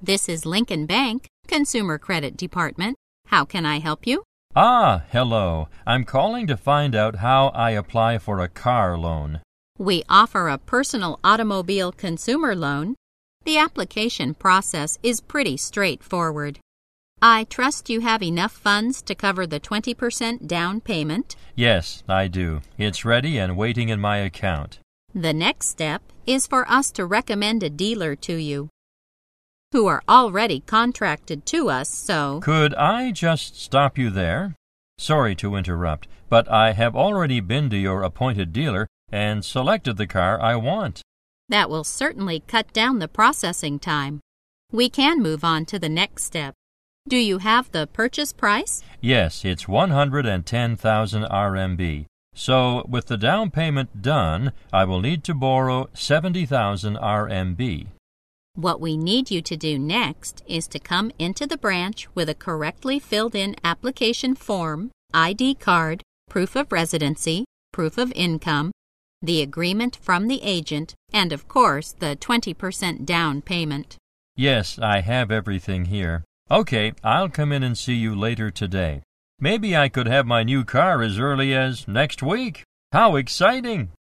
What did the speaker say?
This is Lincoln Bank, Consumer Credit Department. How can I help you? Hello. I'm calling to find out how I apply for a car loan. We offer a personal automobile consumer loan. The application process is pretty straightforward. I trust you have enough funds to cover the 20% down payment. Yes, I do. It's ready and waiting in my account. The next step is for us to recommend a dealer to you who are already contracted to us, so... Could I just stop you there? Sorry to interrupt, but I have already been to your appointed dealer and selected the car I want. That will certainly cut down the processing time. We can move on to the next step. Do you have the purchase price? Yes, it's 110,000 RMB. So, with the down payment done, I will need to borrow 70,000 RMB. What we need you to do next is to come into the branch with a correctly filled-in application form, ID card, proof of residency, proof of income, the agreement from the agent, and of course, the 20% down payment. Yes, I have everything here. Okay, I'll come in and see you later today. Maybe I could have my new car as early as next week. How exciting!